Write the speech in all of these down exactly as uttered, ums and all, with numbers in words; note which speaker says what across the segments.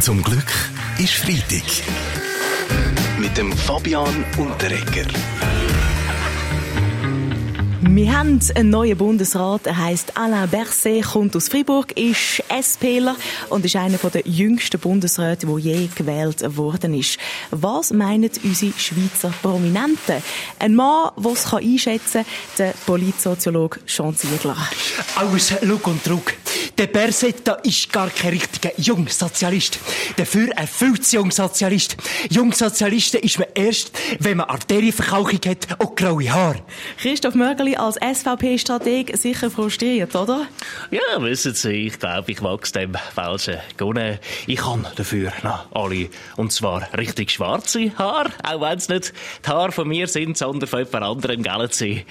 Speaker 1: Zum Glück ist Freitag. Mit dem Fabian Unterreger.
Speaker 2: Wir haben einen neuen Bundesrat. Er heisst Alain Berset, kommt aus Fribourg, ist SPler und ist einer der jüngsten Bundesräte, der je gewählt worden ist. Was meinen unsere Schweizer Prominenten? Ein Mann, der es einschätzen kann, der Politsoziologe Jean Ziegler.
Speaker 3: Alles Lug und Trug. Der Berset ist gar kein richtiger Jungsozialist. Dafür ein viel zu Jungsozialist. Jungsozialisten ist man erst, wenn man Arterienverkalkung hat und graue Haare.
Speaker 2: Christoph Mörgeli als S V P-Strateg sicher frustriert, oder?
Speaker 4: Ja, wissen Sie, ich glaube, ich wachse dem falschen Gunne. Ich habe dafür noch alle, und zwar richtig schwarze Haare, auch wenn es nicht die Haare von mir sind, sondern von jemand anderem, gell, Sie?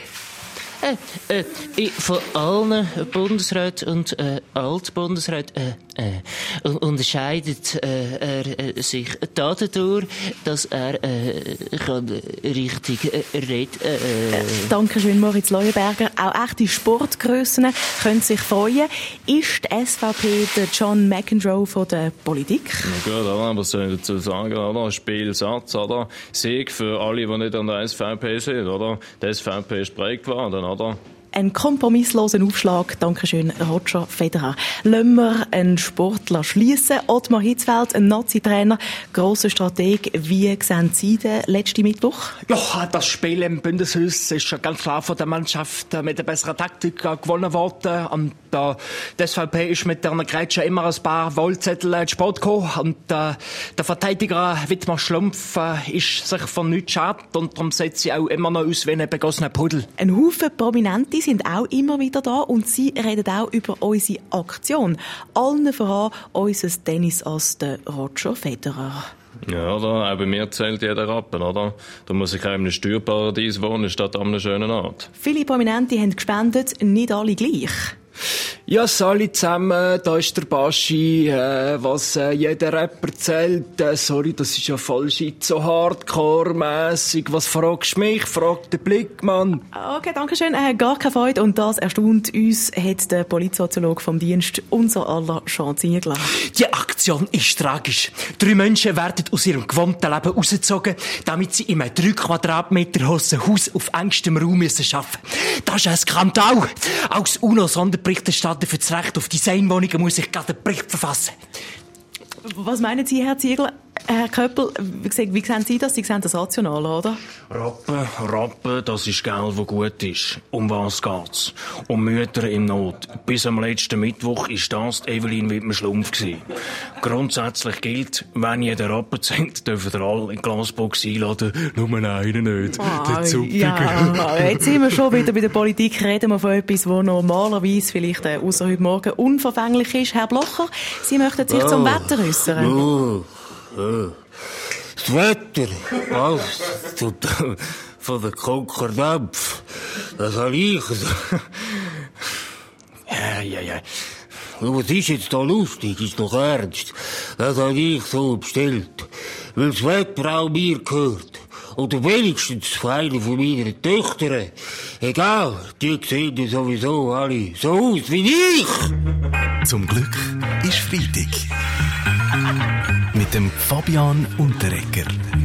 Speaker 4: Äh, äh, ich, von allen Bundesräten und äh, Altbundesräten äh, äh, unterscheidet äh, er äh, sich dadurch, dass er äh, kann richtig äh, reden äh,
Speaker 2: äh, Dankeschön, Moritz Leuenberger. Auch echte Sportgrössen können sich freuen. Ist die S V P der John McEnroe von der Politik?
Speaker 5: Na gut, oder? Was soll ich dazu sagen, oder? Spielsatz, oder? Sieg für alle, die nicht an der S V P sind, oder? Die S V P ist prägt geworden, oder?
Speaker 2: Ein kompromissloser Aufschlag. Dankeschön, Roger Federer. Lassen wir einen Sportler schliessen. Ottmar Hitzfeld, ein Nazi-Trainer, grosser Strateg. Wie sehen Sie den letzten Mittwoch?
Speaker 3: Ja, das Spiel im Bundeshaus ist schon ganz klar von der Mannschaft mit der besseren Taktik gewonnen worden. Und äh, die S V P ist mit der Grätsche immer ein paar Wohlzettel ins Sport gekommen. Und äh, der Verteidiger Wittmar Schlumpf äh, ist sich von nichts schade. Und darum sieht sie auch immer noch aus wie ein begossener Pudel.
Speaker 2: Ein Haufen Prominente sind auch immer wieder da und sie reden auch über unsere Aktion. Allen voran unser Tennisass, der Roger Federer.
Speaker 5: Ja, oder? Auch bei mir zählt jeder Rappen, oder? Da muss ich auch in einem Steuerparadies wohnen, statt an einem schönen Ort.
Speaker 2: Viele Prominente haben gespendet, nicht alle gleich.
Speaker 3: Ja, alle zusammen, da ist der Baschi, äh, was äh, jeder Rapper zählt. Äh, sorry, das ist ja voll shit, so hardcore-mässig. Was fragst du mich? Frag den Blick, Mann.
Speaker 2: Okay, danke schön. Äh, gar keine Freude. Und das erstaunt uns, hat der Politsoziologe vom Dienst, unser aller Jean Ziegler.
Speaker 3: Die Aktion ist tragisch. Drei Menschen werden aus ihrem gewohnten Leben rausgezogen, damit sie in einem drei Quadratmeter hohen Haus auf engstem Raum müssen arbeiten. Das ist ein Skandal. Als UNO-Sonderberichterstatter für das Recht auf Designwohnungen muss ich gerade einen Bericht verfassen.
Speaker 2: Was meinen Sie, Herr Ziegler? Herr Köppel, wie sehen Sie das? Sie sehen das rational, oder?
Speaker 4: Rappen, Rappen, das ist Geld, das gut ist. Um was geht's? Um Mütter in Not. Bis am letzten Mittwoch war das Evelyn Wittmer-Schlumpf gewesen. Grundsätzlich gilt, wenn jeder Rappen zählt, dürfen ihr alle in die Glasbox einladen. Nur einen nicht.
Speaker 2: Ah,
Speaker 4: der Zuppige.
Speaker 2: Ja, jetzt sind wir schon wieder bei der Politik. Reden wir von etwas, das normalerweise vielleicht äh, ausser heute Morgen unverfänglich ist. Herr Blocher, Sie möchten sich oh. zum Wetter äußern.
Speaker 6: Oh. Das Wetter, was? Von der Konkordapf. Das habe ich. Ja, ja, ja. Was ist jetzt da lustig? Ist doch ernst. Das habe ich so bestellt. Weil das Wetter auch mir gehört. Oder wenigstens eine von meinen Töchtern. Egal, die sehen ja sowieso alle so aus wie ich.
Speaker 1: Zum Glück ist Freitag. Mit dem Fabian Unterreger.